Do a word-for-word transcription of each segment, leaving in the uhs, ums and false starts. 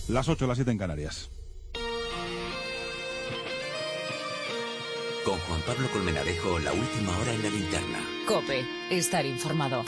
Las ocho, las siete en Canarias. Con Juan Pablo Colmenarejo, la última hora en la linterna. COPE, estar informado.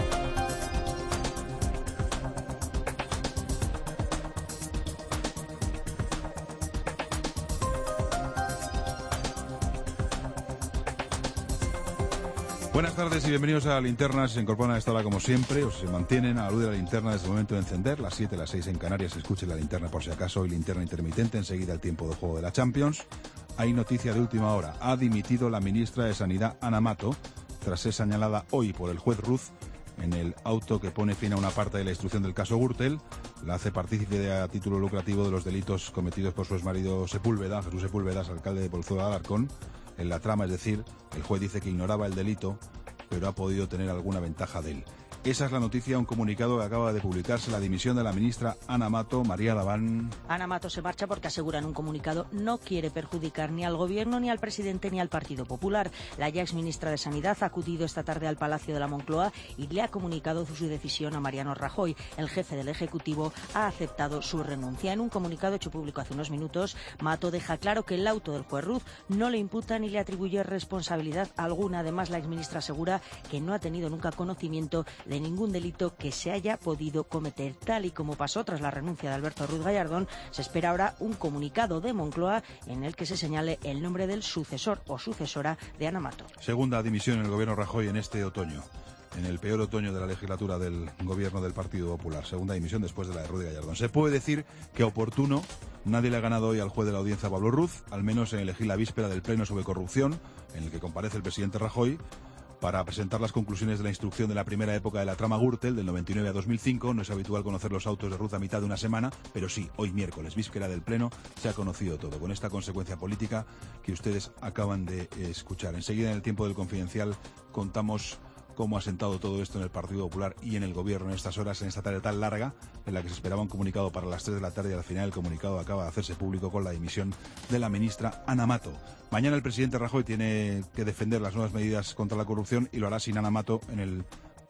Buenas tardes y bienvenidos a la linterna. Se incorporan a esta hora como siempre, o se mantienen a la luz de la linterna desde el momento de encender. Las siete, las seis en Canarias. Escuchen la linterna por si acaso. Hoy linterna intermitente, enseguida el tiempo de juego de la Champions. Hay noticia de última hora. Ha dimitido la ministra de Sanidad, Ana Mato, tras ser señalada hoy por el juez Ruz en el auto que pone fin a una parte de la instrucción del caso Gürtel. La hace partícipe de, a título lucrativo de los delitos cometidos por su exmarido Sepúlveda, Jesús Sepúlveda, alcalde de Pozuelo de Alarcón. En la trama, es decir, el juez dice que ignoraba el delito, pero ha podido tener alguna ventaja de él. Esa es la noticia, un comunicado que acaba de publicarse, la dimisión de la ministra Ana Mato. María Laván. Ana Mato se marcha porque, asegura en un comunicado, no quiere perjudicar ni al Gobierno, ni al presidente, ni al Partido Popular. La ya exministra de Sanidad ha acudido esta tarde al Palacio de la Moncloa y le ha comunicado su decisión a Mariano Rajoy. El jefe del Ejecutivo ha aceptado su renuncia. En un comunicado hecho público hace unos minutos, Mato deja claro que el auto del juez Ruz no le imputa ni le atribuye responsabilidad alguna. Además, la exministra asegura que no ha tenido nunca conocimiento de de ningún delito que se haya podido cometer. Tal y como pasó tras la renuncia de Alberto Ruiz Gallardón, se espera ahora un comunicado de Moncloa en el que se señale el nombre del sucesor o sucesora de Ana Mato. Segunda dimisión en el gobierno Rajoy en este otoño, en el peor otoño de la legislatura del gobierno del Partido Popular. Segunda dimisión después de la de Ruiz Gallardón. Se puede decir que oportuno. Nadie le ha ganado hoy al juez de la audiencia, Pablo Ruz, al menos en elegir la víspera del pleno sobre corrupción, en el que comparece el presidente Rajoy, para presentar las conclusiones de la instrucción de la primera época de la trama Gürtel, del noventa y nueve a dos mil cinco. No es habitual conocer los autos de Ruz a mitad de una semana, pero sí, hoy miércoles, víspera del pleno, se ha conocido todo, con esta consecuencia política que ustedes acaban de escuchar. Enseguida, en el tiempo del Confidencial, contamos cómo ha sentado todo esto en el Partido Popular y en el Gobierno en estas horas, en esta tarde tan larga, en la que se esperaba un comunicado para las tres de la tarde, y al final el comunicado acaba de hacerse público con la dimisión de la ministra Ana Mato. Mañana el presidente Rajoy tiene que defender las nuevas medidas contra la corrupción y lo hará sin Ana Mato en el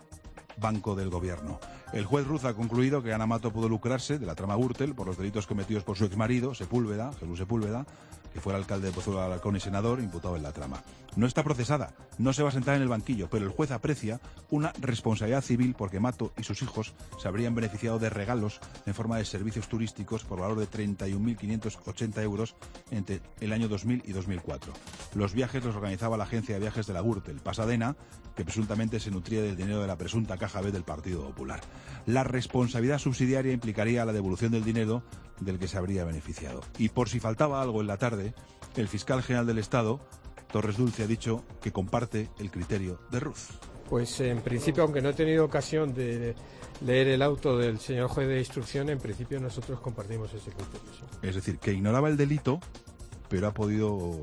banco del Gobierno. El juez Ruz ha concluido que Ana Mato pudo lucrarse de la trama Gürtel por los delitos cometidos por su exmarido, Sepúlveda, Jesús Sepúlveda, que fuera alcalde de Pozuelo de Alarcón y senador, imputado en la trama. No está procesada, no se va a sentar en el banquillo, pero el juez aprecia una responsabilidad civil porque Mato y sus hijos se habrían beneficiado de regalos en forma de servicios turísticos por valor de treinta y un mil quinientos ochenta euros entre el año dos mil y dos mil cuatro. Los viajes los organizaba la agencia de viajes de la Gürtel, Pasadena, que presuntamente se nutría del dinero de la presunta caja B del Partido Popular. La responsabilidad subsidiaria implicaría la devolución del dinero del que se habría beneficiado. Y por si faltaba algo en la tarde, el fiscal general del Estado, Torres Dulce, ha dicho que comparte el criterio de Ruz. Pues en principio, aunque no he tenido ocasión de leer el auto del señor juez de instrucción, en principio nosotros compartimos ese criterio. ¿Sí? Es decir, que ignoraba el delito, pero ha podido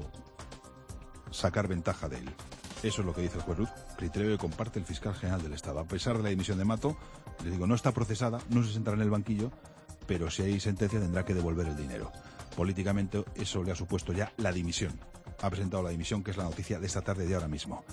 sacar ventaja de él. Eso es lo que dice el juez Ruz, criterio que comparte el fiscal general del Estado. A pesar de la dimisión de Mato, les digo, no está procesada, no se sentará en el banquillo, pero si hay sentencia tendrá que devolver el dinero. Políticamente eso le ha supuesto ya la dimisión. Ha presentado la dimisión, que es la noticia de esta tarde, de ahora mismo.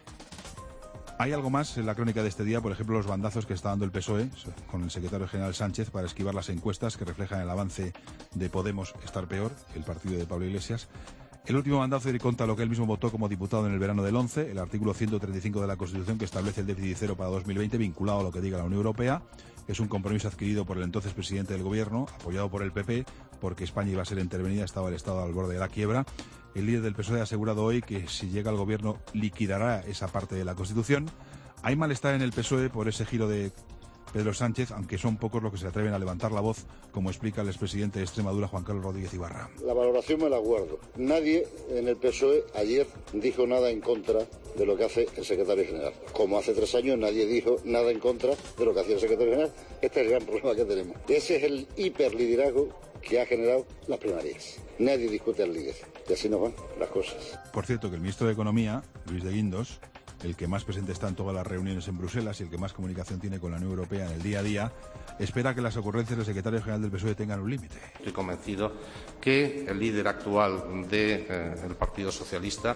Hay algo más en la crónica de este día, por ejemplo, los bandazos que está dando el P S O E con el secretario general Sánchez para esquivar las encuestas que reflejan el avance de Podemos estar peor, el partido de Pablo Iglesias. El último mandato ir contra lo que él mismo votó como diputado en el verano del once, el artículo ciento treinta y cinco de la Constitución, que establece el déficit cero para dos mil veinte, vinculado a lo que diga la Unión Europea. Es un compromiso adquirido por el entonces presidente del Gobierno, apoyado por el P P, porque España iba a ser intervenida, estaba el Estado al borde de la quiebra. El líder del P S O E ha asegurado hoy que si llega al Gobierno liquidará esa parte de la Constitución. Hay malestar en el P S O E por ese giro de Pedro Sánchez, aunque son pocos los que se atreven a levantar la voz, como explica el expresidente de Extremadura, Juan Carlos Rodríguez Ibarra. La valoración me la guardo. Nadie en el P S O E ayer dijo nada en contra de lo que hace el secretario general. Como hace tres años nadie dijo nada en contra de lo que hacía el secretario general. Este es el gran problema que tenemos. Ese es el hiperliderazgo que ha generado las primarias. Nadie discute al líder. Y así nos van las cosas. Por cierto, que el ministro de Economía, Luis de Guindos, el que más presente está en todas las reuniones en Bruselas y el que más comunicación tiene con la Unión Europea en el día a día, espera que las ocurrencias del secretario general del P S O E tengan un límite. Estoy convencido que el líder actual del de, eh, Partido Socialista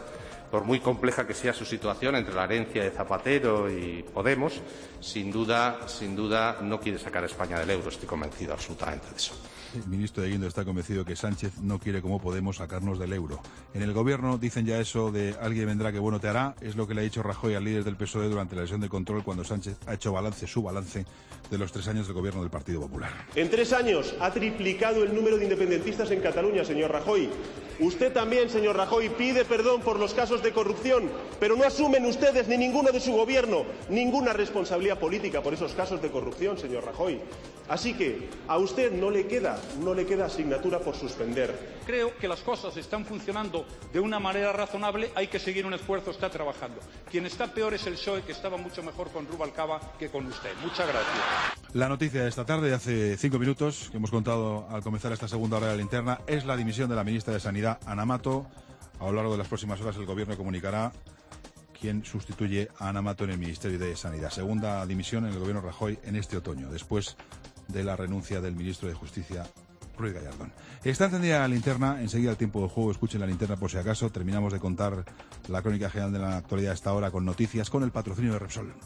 por muy compleja que sea su situación entre la herencia de Zapatero y Podemos, sin duda, sin duda no quiere sacar a España del euro, estoy convencido absolutamente de eso. El ministro de Guindo está convencido que Sánchez no quiere, como Podemos, sacarnos del euro. En el gobierno dicen ya eso de alguien vendrá que bueno te hará, es lo que le ha dicho Rajoy al líder del P S O E durante la sesión de control cuando Sánchez ha hecho balance, su balance, de los tres años del gobierno del Partido Popular. En tres años ha triplicado el número de independentistas en Cataluña, señor Rajoy. Usted también, señor Rajoy, pide perdón por los casos de corrupción, pero no asumen ustedes ni ninguno de su gobierno ninguna responsabilidad política por esos casos de corrupción, señor Rajoy. Así que a usted no le queda, no le queda asignatura por suspender. Creo que las cosas están funcionando de una manera razonable, hay que seguir un esfuerzo, está trabajando. Quien está peor es el P S O E, que estaba mucho mejor con Rubalcaba que con usted. Muchas gracias. La noticia de esta tarde, de hace cinco minutos, que hemos contado al comenzar esta segunda hora de la linterna, es la dimisión de la ministra de Sanidad, Ana Mato. A lo largo de las próximas horas el Gobierno comunicará quién sustituye a Ana Mato en el Ministerio de Sanidad. Segunda dimisión en el Gobierno Rajoy en este otoño, después de la renuncia del ministro de Justicia, Ruiz Gallardón. Está encendida la linterna, enseguida el tiempo de juego, escuchen la linterna por si acaso. Terminamos de contar la crónica general de la actualidad a esta hora con noticias, con el patrocinio de Repsol.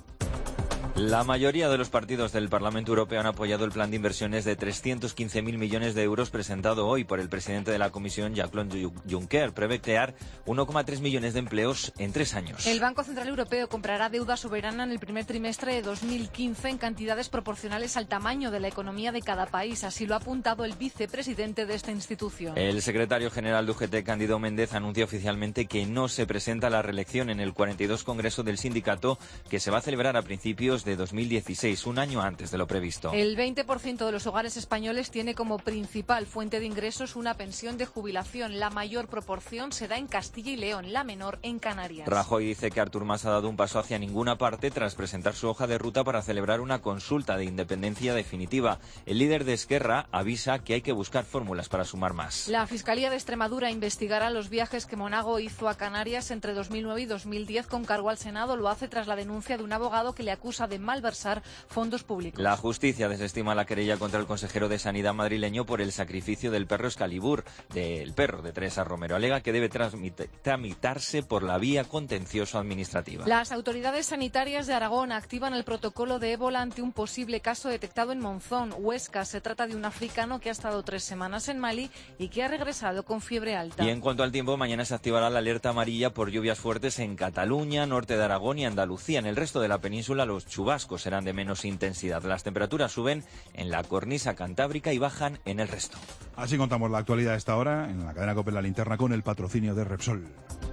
La mayoría de los partidos del Parlamento Europeo han apoyado el plan de inversiones de trescientos quince mil millones de euros presentado hoy por el presidente de la Comisión, Jean-Claude Juncker. Prevé crear uno coma tres millones de empleos en tres años. El Banco Central Europeo comprará deuda soberana en el primer trimestre de dos mil quince en cantidades proporcionales al tamaño de la economía de cada país. Así lo ha apuntado el vicepresidente de esta institución. El secretario general de U G T, Cándido Méndez, anuncia oficialmente que no se presenta a la reelección en el cuarenta y dos Congreso del Sindicato, que se va a celebrar a principios de de dos mil dieciséis, un año antes de lo previsto. El veinte por ciento de los hogares españoles tiene como principal fuente de ingresos una pensión de jubilación. La mayor proporción se da en Castilla y León, la menor en Canarias. Rajoy dice que Artur Mas ha dado un paso hacia ninguna parte tras presentar su hoja de ruta para celebrar una consulta de independencia definitiva. El líder de Esquerra avisa que hay que buscar fórmulas para sumar más. La Fiscalía de Extremadura investigará los viajes que Monago hizo a Canarias entre dos mil nueve y dos mil diez con cargo al Senado. Lo hace tras la denuncia de un abogado que le acusa de malversar fondos públicos. La justicia desestima la querella contra el consejero de Sanidad madrileño por el sacrificio del perro Excalibur, del perro de Teresa Romero. Alega que debe tramitarse por la vía contencioso-administrativa. Las autoridades sanitarias de Aragón activan el protocolo de ébola ante un posible caso detectado en Monzón, Huesca. Se trata de un africano que ha estado tres semanas en Mali y que ha regresado con fiebre alta. Y en cuanto al tiempo, mañana se activará la alerta amarilla por lluvias fuertes en Cataluña, norte de Aragón y Andalucía. En el resto de la península los chubascos serán de menos intensidad. Las temperaturas suben en la cornisa cantábrica y bajan en el resto. Así contamos la actualidad a esta hora en la cadena COPE La Linterna con el patrocinio de Repsol.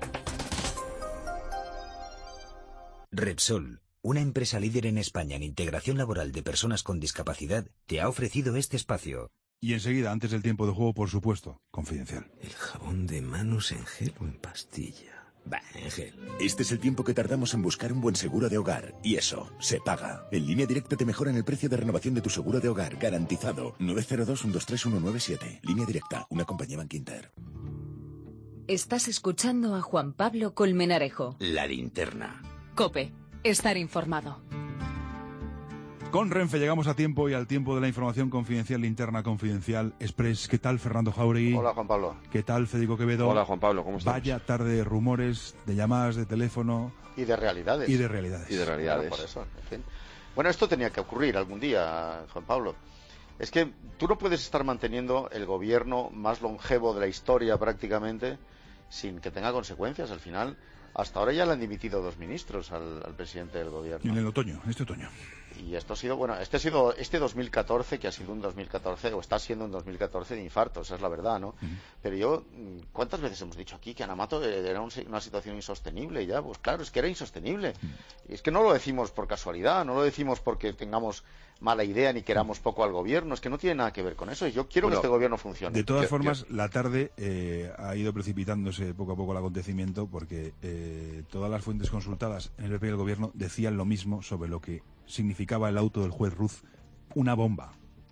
Repsol, una empresa líder en España en integración laboral de personas con discapacidad, te ha ofrecido este espacio. Y enseguida, antes del tiempo de juego, por supuesto, confidencial. El jabón de manos en gel o en pastilla. Bah, en gel. Este es el tiempo que tardamos en buscar un buen seguro de hogar. Y eso se paga. En Línea Directa te mejoran el precio de renovación de tu seguro de hogar. Garantizado. nueve cero dos, uno dos tres, uno nueve siete. Línea Directa. Una compañía Bankinter. Estás escuchando a Juan Pablo Colmenarejo. La Linterna. COPE. Estar informado. Con Renfe llegamos a tiempo y al tiempo de la información confidencial, Linterna Confidencial Express. ¿Qué tal, Fernando Jauregui? Hola, Juan Pablo. ¿Qué tal, Federico Quevedo? Hola, Juan Pablo, ¿cómo estás? Vaya tarde de rumores, de llamadas de teléfono. Y de realidades. Y de realidades. Y de realidades. Claro, por eso, en fin. Bueno, esto tenía que ocurrir algún día, Juan Pablo. Es que tú no puedes estar manteniendo el gobierno más longevo de la historia prácticamente sin que tenga consecuencias. Al final, hasta ahora ya le han dimitido dos ministros al, al presidente del gobierno. En el otoño, en este otoño. Y esto ha sido, bueno, este ha sido este dos mil catorce, que ha sido un dos mil catorce, o está siendo un dos mil catorce de infarto, esa es la verdad, ¿no? Uh-huh. Pero yo, ¿cuántas veces hemos dicho aquí que Ana Mato era un, una situación insostenible ya? Pues claro, es que era insostenible. Uh-huh. Y es que no lo decimos por casualidad, no lo decimos porque tengamos mala idea ni queramos poco al gobierno, es que no tiene nada que ver con eso. Yo quiero bueno, que este gobierno funcione. De todas yo, formas, yo... la tarde eh, ha ido precipitándose poco a poco el acontecimiento porque eh, todas las fuentes consultadas en el P P y el gobierno decían lo mismo sobre lo que significaba el auto del juez Ruz, una bomba.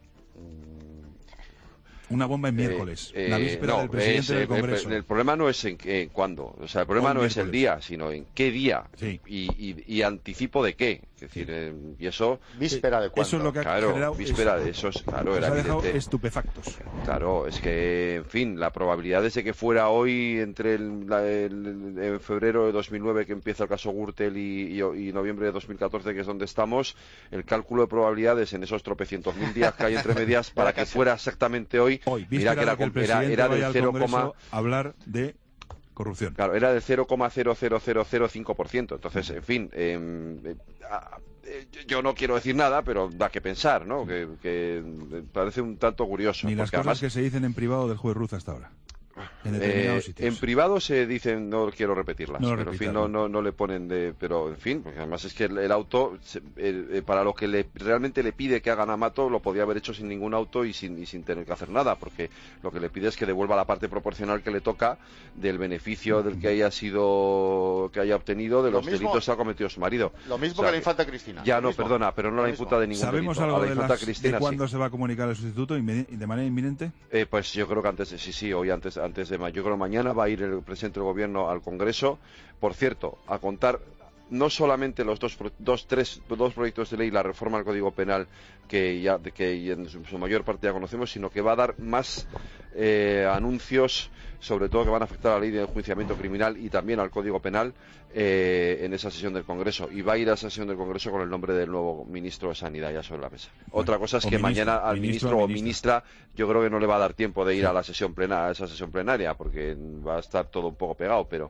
Una bomba en miércoles, eh, la víspera no, del presidente es, del Congreso. El, el problema no es en, en cuándo, o sea, el problema no, no es el día, sino en qué día. Sí. Y, y, y anticipo de qué. decir, eh, y eso... ¿Víspera de cuánto? Eso es lo que ha Claro, generado... víspera de eso, es, claro, era ha dejado evidente. estupefactos. Claro, es que, en fin, la probabilidad de que fuera hoy, entre el, la, el, en febrero de dos mil nueve, que empieza el caso Gürtel, y, y, y noviembre de dos mil catorce, que es donde estamos, el cálculo de probabilidades en esos tropecientos mil días que hay entre medias para que fuera exactamente hoy, hoy mira que era, que el era, era del cero, a hablar de corrupción. Claro, era del cero coma cero cero cero cero cinco por ciento. Entonces, en fin, eh, eh, eh, yo no quiero decir nada, pero da que pensar, ¿no? Que, que parece un tanto curioso. Ni las cosas además, que se dicen en privado del juez Ruz hasta ahora. En determinados eh, sitios. En privado se dicen, no quiero repetirlas, no pero en fin, no, no, no le ponen de... Pero, en fin, porque además es que el, el auto, el, el, para lo que le, realmente le pide que haga Amato, lo podía haber hecho sin ningún auto y sin, y sin tener que hacer nada, porque lo que le pide es que devuelva la parte proporcional que le toca del beneficio del que haya sido, que haya obtenido de Lo los mismo- delitos que ha cometido su marido. Lo mismo O sea, que la infanta Cristina. Ya Lo no, mismo. perdona, pero no Lo la mismo. imputa de ningún ¿Sabemos delito. algo A la de, infanta las, Cristina, de sí. cuándo se va a comunicar el sustituto inmedi- de manera inminente? Eh, pues yo creo que antes, de- sí, sí, hoy antes, antes de mayo. Yo creo que mañana va a ir el presidente del gobierno al Congreso. Por cierto, a contar no solamente los dos, pro- dos, tres, dos proyectos de ley, la reforma del Código Penal, que ya, de que en su, su mayor parte ya conocemos, sino que va a dar más eh, anuncios, sobre todo que van a afectar a la ley de enjuiciamiento criminal y también al Código Penal eh, en esa sesión del Congreso. Y va a ir a esa sesión del Congreso con el nombre del nuevo ministro de Sanidad ya sobre la mesa. Otra cosa es o que ministro, mañana al ministro ministro o o ministra, yo creo que no le va a dar tiempo de ir a la sesión plena, a esa sesión plenaria, porque va a estar todo un poco pegado, pero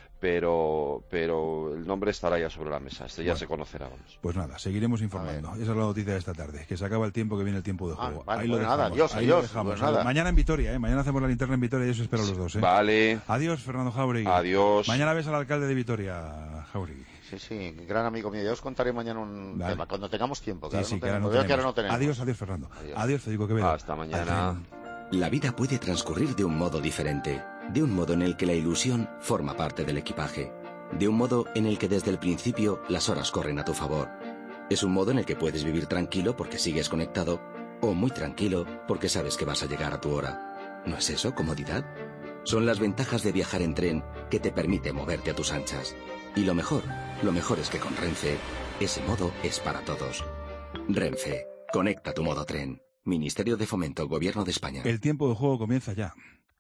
pero pero el nombre estará ya sobre la mesa. Este ya Bueno. se conocerá, vamos. Pues nada, seguiremos informando. Esa es la noticia de esta tarde, que se acaba el tiempo, que viene el tiempo de juego. Ah, vale, ahí lo pues nada, dejamos. adiós, ahí lo adiós, dejamos. pues nada. Mañana en Vitoria, ¿eh? Mañana hacemos la linterna en Vitoria y eso espero a los dos, ¿eh? Vale. Adiós, Fernando Jauregui. Adiós. Mañana ves al alcalde de Vitoria, Jauregui. Sí, sí, gran amigo mío. Ya os contaré mañana un Vale. tema, cuando tengamos tiempo. Sí, Que ahora sí, no que ahora no tenemos. Veo que ahora tenemos. no tenemos. Adiós, adiós, Fernando. Adiós. Adiós, Federico Quevedo. Hasta mañana. La vida puede transcurrir de un modo diferente, de un modo en el que la ilusión forma parte del equipaje, de un modo en el que desde el principio las horas corren a tu favor. Es un modo en el que puedes vivir tranquilo porque sigues conectado, o muy tranquilo porque sabes que vas a llegar a tu hora. ¿No es eso comodidad? Son las ventajas de viajar en tren que te permite moverte a tus anchas. Y lo mejor, lo mejor es que con Renfe, ese modo es para todos. Renfe, conecta tu modo tren. Ministerio de Fomento, Gobierno de España. El tiempo de juego comienza ya.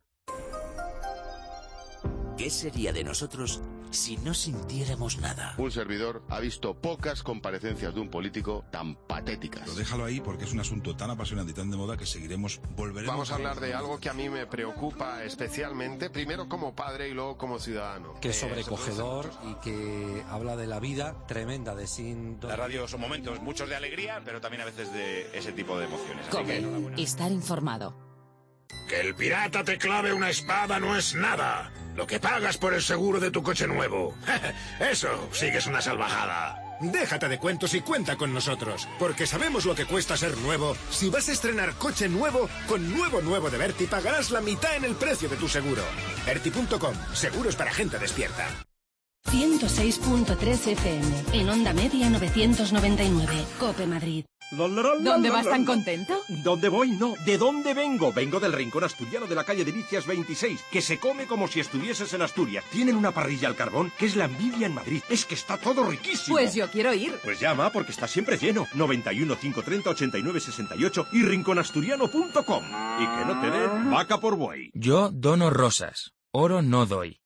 ¿Qué sería de nosotros si no sintiéramos nada? Un servidor ha visto pocas comparecencias de un político tan patéticas. Pero déjalo ahí porque es un asunto tan apasionante y tan de moda que seguiremos, volveremos. Vamos a hablar de algo que a mí me preocupa especialmente, primero como padre y luego como ciudadano. Que es sobrecogedor y que habla de la vida tremenda de sin... La radio son momentos, muchos de alegría, pero también a veces de ese tipo de emociones. Así que, Cope, estar informado. Que el pirata te clave una espada no es nada. Lo que pagas por el seguro de tu coche nuevo. Eso sí que es una salvajada. Déjate de cuentos y cuenta con nosotros, porque sabemos lo que cuesta ser nuevo. Si vas a estrenar coche nuevo, con Nuevo Nuevo de Berti pagarás la mitad en el precio de tu seguro. Berti punto com, seguros para gente despierta. ciento seis punto tres F M, en onda media novecientos noventa y nueve, Cope Madrid. ¿Dónde vas tan contento? ¿Dónde voy? No. ¿De dónde vengo? Vengo del rincón asturiano de la calle Delicias veintiséis, que se come como si estuvieses en Asturias. Tienen una parrilla al carbón que es la envidia en Madrid. Es que está todo riquísimo. Pues yo quiero ir. Pues llama, porque está siempre lleno. noventa y uno, cinco treinta, ochenta y nueve sesenta y ocho y rinconasturiano punto com. Y que no te den vaca por buey. Yo dono rosas, oro no doy.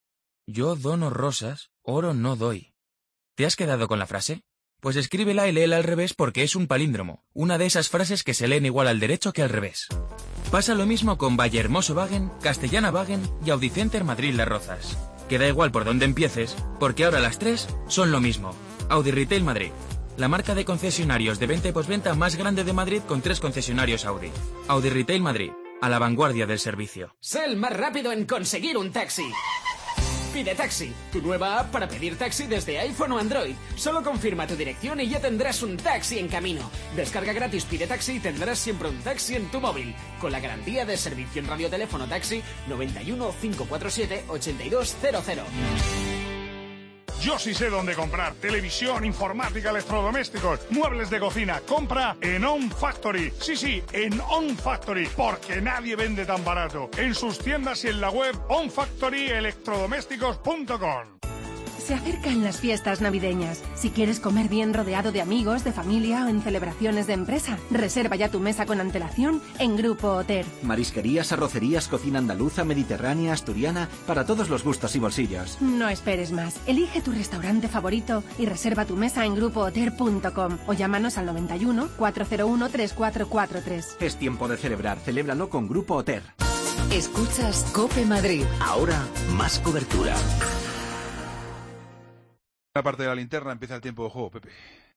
Yo dono rosas, oro no doy. ¿Te has quedado con la frase? Pues escríbela y léela al revés porque es un palíndromo, una de esas frases que se leen igual al derecho que al revés. Pasa lo mismo con Vallehermoso Wagen, Castellana Wagen y Audicenter Madrid Las Rozas. Que da igual por dónde empieces, porque ahora las tres son lo mismo. Audi Retail Madrid, la marca de concesionarios de venta y postventa más grande de Madrid con tres concesionarios Audi. Audi Retail Madrid, a la vanguardia del servicio. Sé el más rápido en conseguir un taxi. Pide Taxi, tu nueva app para pedir taxi desde iPhone o Android. Solo confirma tu dirección y ya tendrás un taxi en camino. Descarga gratis Pide Taxi y tendrás siempre un taxi en tu móvil. Con la garantía de servicio en radioteléfono taxi noventa y uno, cinco cuatro siete, ochenta y dos cero cero. Yo sí sé dónde comprar. Televisión, informática, electrodomésticos, muebles de cocina. Compra en On Factory. Sí, sí, en On Factory. Porque nadie vende tan barato. En sus tiendas y en la web on factory electrodomésticos punto com. Se acercan las fiestas navideñas. Si quieres comer bien rodeado de amigos, de familia o en celebraciones de empresa, reserva ya tu mesa con antelación en Grupo Oter. Marisquerías, arrocerías, cocina andaluza, mediterránea, asturiana, para todos los gustos y bolsillos. No esperes más. Elige tu restaurante favorito y reserva tu mesa en grupo oter punto com o llámanos al noventa y uno, cuatrocientos uno, treinta y cuatro cuarenta y tres. Es tiempo de celebrar. Celébralo con Grupo Oter. Escuchas COPE Madrid. Ahora, más cobertura. La parte de la linterna empieza el tiempo de juego, Pepe.